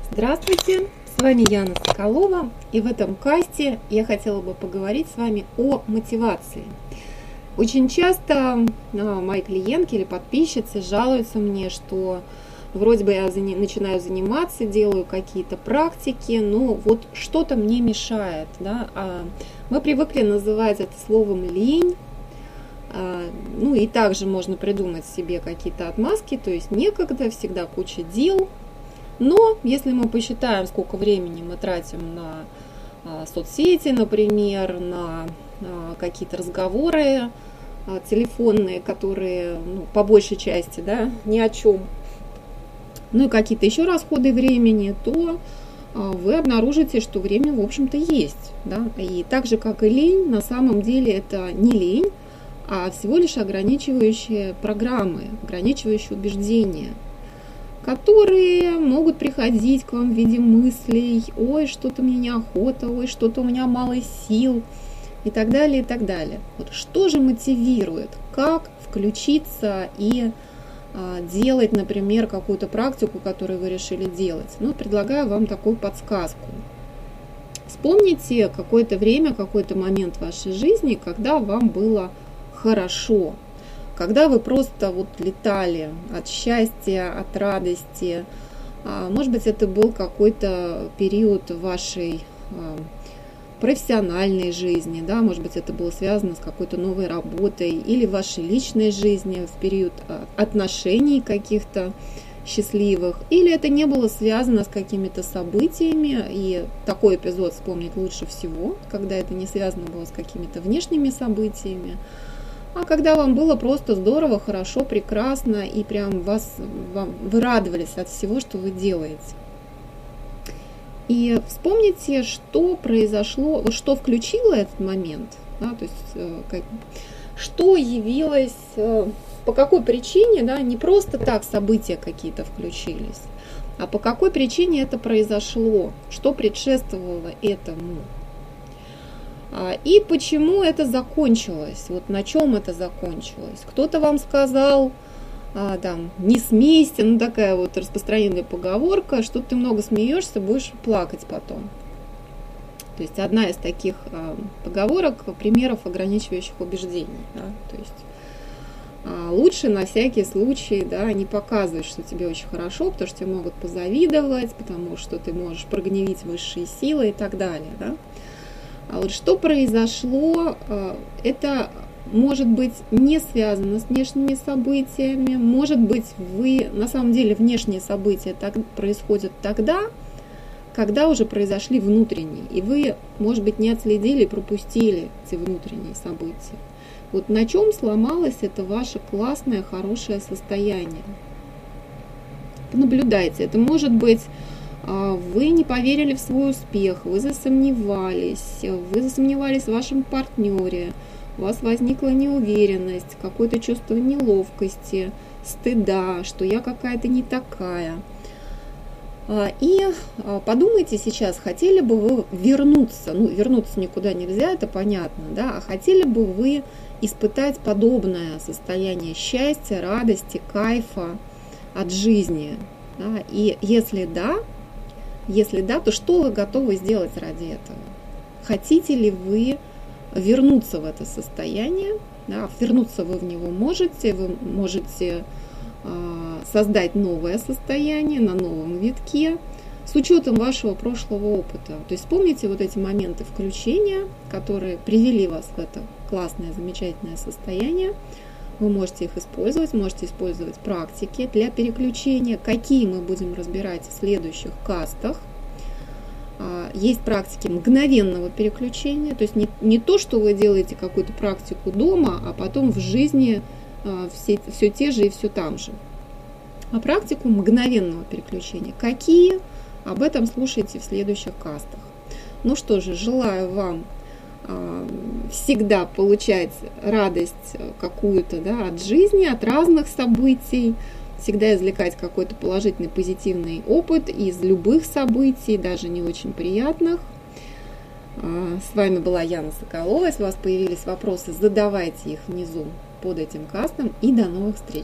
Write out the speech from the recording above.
Здравствуйте, с вами Яна Соколова, и в этом касте я хотела бы поговорить с вами о мотивации. Очень часто мои клиентки или подписчицы жалуются мне, что вроде бы я начинаю заниматься, делаю какие-то практики, но вот что-то мне мешает. Да? Мы привыкли называть это словом лень. Ну и также можно придумать себе какие-то отмазки, то есть некогда, всегда куча дел. Но если мы посчитаем, сколько времени мы тратим на соцсети, например, на какие-то разговоры телефонные, которые по большей части ни о чем, ну и какие-то еще расходы времени, то вы обнаружите, что время, в общем-то, есть. Да? И так же, как и лень, на самом деле это не лень, а всего лишь ограничивающие программы, ограничивающие убеждения, которые могут приходить к вам в виде мыслей: ой, что-то мне неохота, ой, что-то у меня мало сил, и так далее, и так далее. Вот что же мотивирует? Как включиться и делать, например, какую-то практику, которую вы решили делать? Ну, предлагаю вам такую подсказку. Вспомните какое-то время, какой-то момент в вашей жизни, когда вам было хорошо, когда вы просто летали от счастья, от радости. Может быть, это был какой-то период вашей профессиональной жизни, да? Может быть, это было связано с какой-то новой работой или вашей личной жизни в период отношений каких-то счастливых, или это не было связано с какими-то событиями, и такой эпизод вспомнить лучше всего, когда это не связано было с какими-то внешними событиями, а когда вам было просто здорово, хорошо, прекрасно, и прям вы радовались от всего, что вы делаете. И вспомните, что произошло, что включило этот момент, да, то есть что явилось, по какой причине, да, не просто так события какие-то включились, а по какой причине это произошло, что предшествовало этому. И почему это закончилось, вот на чем это закончилось. Кто-то вам сказал, не смейся, такая вот распространенная поговорка, что ты много смеешься, будешь плакать потом. То есть одна из таких поговорок, примеров ограничивающих убеждений. Да? То есть лучше на всякий случай не показывать, что тебе очень хорошо, потому что тебе могут позавидовать, потому что ты можешь прогневить высшие силы и так далее. Да? А вот что произошло, это может быть не связано с внешними событиями, может быть, на самом деле внешние события происходят тогда, когда уже произошли внутренние, и вы, может быть, не отследили, пропустили эти внутренние события. Вот на чем сломалось это ваше классное, хорошее состояние. Наблюдайте, это может быть: вы не поверили в свой успех, вы засомневались в вашем партнере, у вас возникла неуверенность, какое-то чувство неловкости, стыда, что я какая-то не такая. И подумайте сейчас, хотели бы вы вернуться, вернуться никуда нельзя, это понятно, да, а хотели бы вы испытать подобное состояние счастья, радости, кайфа от жизни, да? И если да, то что вы готовы сделать ради этого? Хотите ли вы вернуться в это состояние? Да, вернуться вы в него можете, вы можете создать новое состояние на новом витке с учетом вашего прошлого опыта. То есть вспомните вот эти моменты включения, которые привели вас в это классное, замечательное состояние. Вы можете их использовать, можете использовать практики для переключения, какие мы будем разбирать в следующих кастах. Есть практики мгновенного переключения, то есть не то, что вы делаете какую-то практику дома, а потом в жизни все те же и все там же. А практику мгновенного переключения. Какие? Об этом слушайте в следующих кастах. Ну что же, желаю вам всегда получать радость какую-то от жизни, от разных событий, всегда извлекать какой-то положительный, позитивный опыт из любых событий, даже не очень приятных. С вами была Яна Соколова. Если у вас появились вопросы, задавайте их внизу под этим кастом. И до новых встреч!